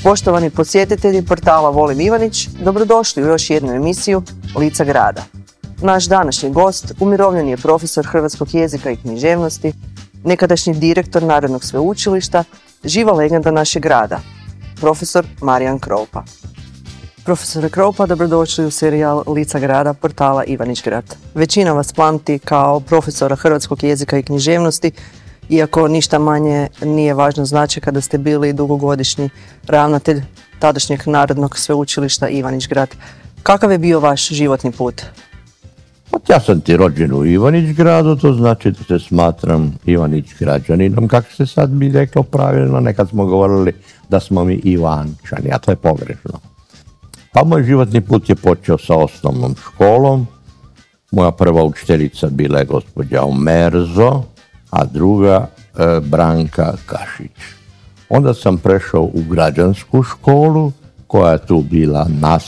Poštovani posjetitelji portala Volim Ivanić, dobrodošli u još jednu emisiju Lica grada. Naš današnji gost umirovljeni je profesor hrvatskog jezika i književnosti, nekadašnji direktor Narodnog sveučilišta, živa legenda našeg grada, profesor Marijan Kroupa. Profesore Kroupa, dobrodošli u serijal Lica grada portala Ivanić grad. Većina vas pamti kao profesora hrvatskog jezika i književnosti, iako ništa manje nije važno znači kada ste bili dugogodišnji ravnatelj tadašnjeg Narodnog sveučilišta Ivanić grad. Kakav je bio vaš životni put? Ja sam ti rođen u Ivanić gradu, to znači da se smatram Ivanić građaninom, kako se sad bi reklo pravilno, nekad smo govorili da smo mi Ivančani, a to je pogrešno. Pa moj životni put je počeo sa osnovnom školom. Moja prva učiteljica bila je gospođa Omerzo, a druga Branka Kašić. Onda sam prešao u građansku školu, koja je tu bila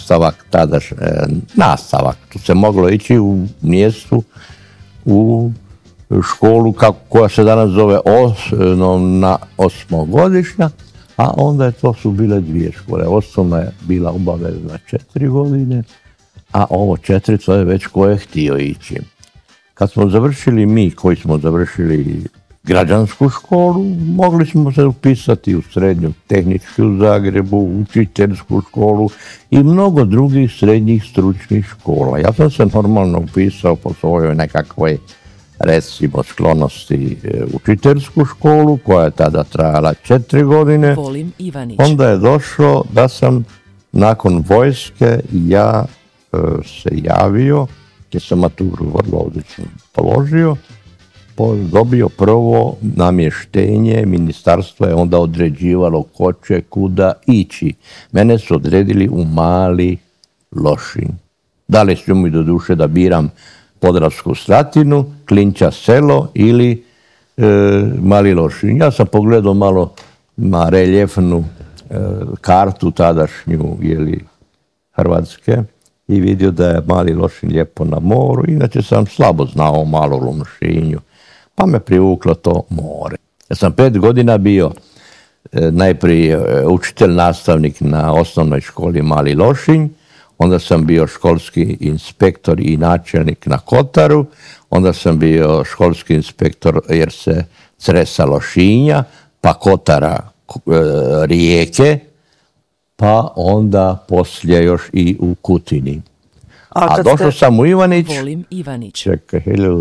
nastavak. Tu se moglo ići u mjestu, u školu koja se danas zove osmogodišnja, a onda su bile dvije škole. Osnovna je bila obavezna 4 godine, a ovo 4 to je već ko je htio ići. Kad smo završili mi koji smo završili građansku školu, mogli smo se upisati u srednju tehničku u Zagrebu, učiteljsku školu i mnogo drugih srednjih stručnih škola. Ja sam se normalno upisao po svojoj nekakvoj, recimo, sklonosti učiteljsku školu, koja je tada trajala 4 godine. Volim Ivanić. Onda je došlo da sam nakon vojske se javio, jer sam maturu vrlo odlično položio, dobio prvo namještenje, ministarstvo je onda određivalo ko će kuda ići. Mene su odredili u Mali Lošinj. Dali su mi do duše da biram Podravsku Slatinu, Klinča selo ili Mali Lošinj. Ja sam pogledao malo na reljefnu kartu tadašnju Hrvatske i vidio da je Mali Lošinj lijepo na moru. Inače sam slabo znao o Malom Lošinju, pa me privuklo to more. Ja sam 5 godina bio najprije učitelj, nastavnik na osnovnoj školi Mali Lošinj, onda sam bio školski inspektor i načelnik na Kotaru, onda sam bio školski inspektor jer se Cresa Lošinja, pa Kotara Rijeke, pa onda poslije još i u Kutini. A došao sam u Ivanić, Volim Ivanić. Čekaj,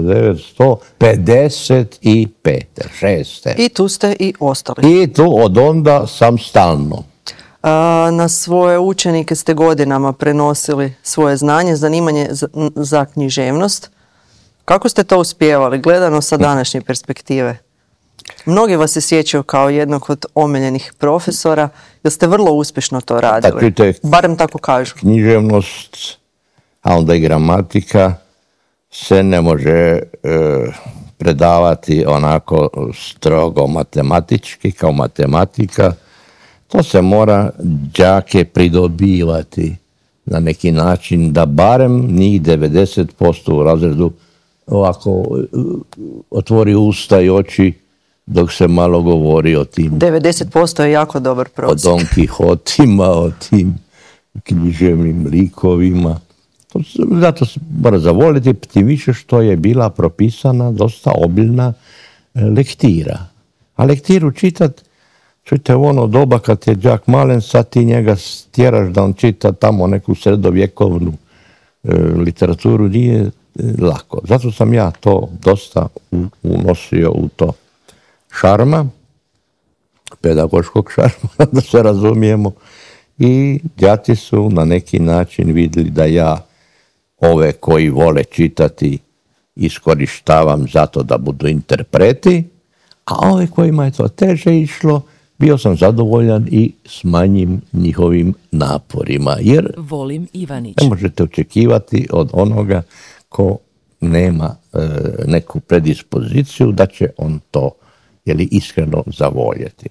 1955. 6. I tu ste i ostali. I tu od onda sam stalno. Na svoje učenike ste godinama prenosili svoje znanje, zanimanje za književnost. Kako ste to uspijevali, gledano sa današnje perspektive? Mnogi vas se sjećaju kao jednog od omiljenih profesora, jer ste vrlo uspješno to radili. Barem tako kažu. Književnost, a onda i gramatika se ne može predavati onako strogo matematički kao matematika. To se mora đake pridobivati na neki način da barem njih 90% u razredu ovako otvori usta i oči dok se malo govori o tim. 90% je jako dobar prosjek. O Don Kihotima, o tim književnim likovima. Zato se mora zavoliti, tim više što je bila propisana dosta obilna lektira. A lektiru čujte u ono doba kad je đak malen, sad ti njega stjeraš da on čita tamo neku sredovjekovnu literaturu, nije lako. Zato sam ja to dosta unosio u to šarma, pedagoškog šarma, da se razumijemo. I đaci su na neki način vidjeli da ja ove koji vole čitati iskorištavam zato da budu interpreti, a ove kojima je to teže išlo, bio sam zadovoljan i s manjim njihovim naporima. Jer Volim Ivanić. Ne možete očekivati od onoga ko nema neku predispoziciju da će on to iskreno zavoljeti.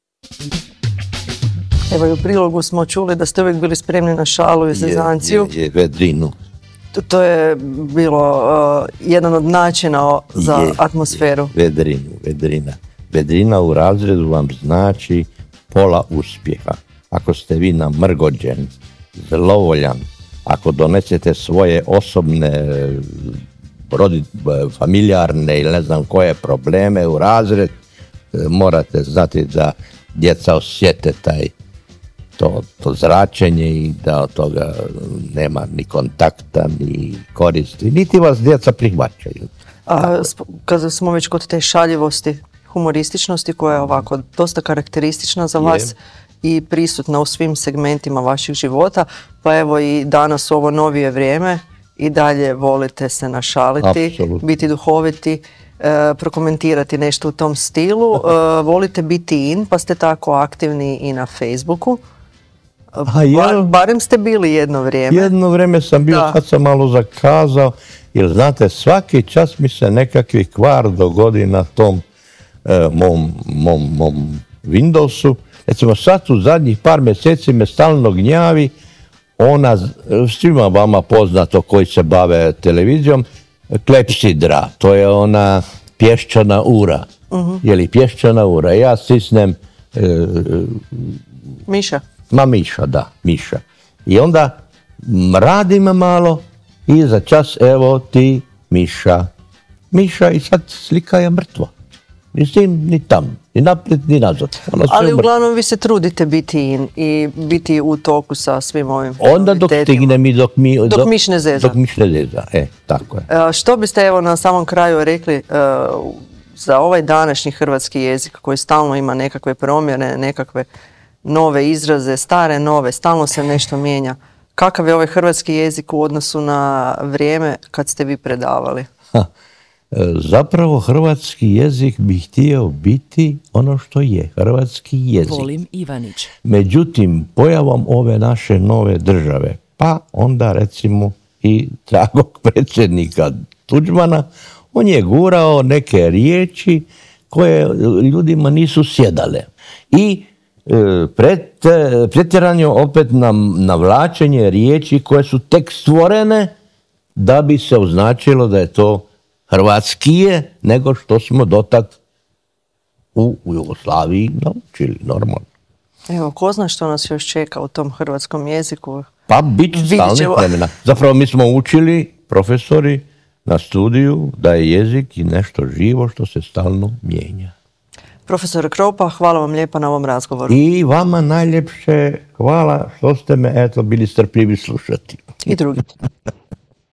Evo i u prilogu smo čuli da ste uvijek bili spremni na šalu i zezanciju. Vedrinu. To je bilo jedan od načina za atmosferu. Vedrina. Vedrina u razredu vam znači pola uspjeha. ako ste vi namrgođen, zlovoljan, ako donesete svoje osobne, familijarne ili ne znam koje probleme u razred, morate znati da djeca osjete to zračenje i da od toga nema ni kontakta, ni koristi, niti vas djeca prihvaćaju. Kada smo već kod te šaljivosti, humorističnosti koja je ovako dosta karakteristična za vas i prisutna u svim segmentima vaših života, pa evo i danas u ovo novije vrijeme i dalje volite se našaliti, Apsolutno. biti duhoviti, prokomentirati nešto u tom stilu, volite biti in, pa ste tako aktivni i na Facebooku. Barem ste bili jedno vrijeme. Jedno vrijeme sam bio, sad sam malo zakazao, jer znate, svaki čas mi se nekakvi kvar dogodi na tom mom Windowsu. Recimo sad u zadnjih par mjeseci me stalno gnjavi ona, svima vama poznato koji se bave televizijom, klepsidra, to je ona pješčana ura. Je pješčana ura? Ja stisnem Miša? Miša. I onda radim malo i za čas evo ti Miša. Miša i sad slika je mrtva. Ni tam, ni naprijed, ni nazad. Ali uglavnom vi se trudite biti in i biti u toku sa svim ovim onda dok stignem i dok miš ne zeza. Dok miš ne zeza, tako je. Što biste evo na samom kraju rekli za ovaj današnji hrvatski jezik koji stalno ima nekakve promjene, nekakve nove izraze, stare, nove, stalno se nešto mijenja. Kakav je ovaj hrvatski jezik u odnosu na vrijeme kad ste vi predavali? Zapravo hrvatski jezik bi htio biti ono što je, hrvatski jezik. Volim Ivanić. Međutim, pojavom ove naše nove države, pa onda recimo i dragog predsjednika Tuđmana, on je gurao neke riječi koje ljudima nisu sjedale. I pretjerano opet navlačenje riječi koje su tek stvorene da bi se označilo da je to hrvatskije nego što smo dotad u Jugoslaviji naučili, normalno. Evo, ko zna što nas još čeka u tom hrvatskom jeziku? Pa bit će stalnih vremena. Zapravo mi smo učili, profesori, na studiju da je jezik i nešto živo što se stalno mijenja. Profesor Kropa, hvala vam lijepa na ovom razgovoru. I vama najljepše hvala što ste me bili strpljivi slušati. I drugi.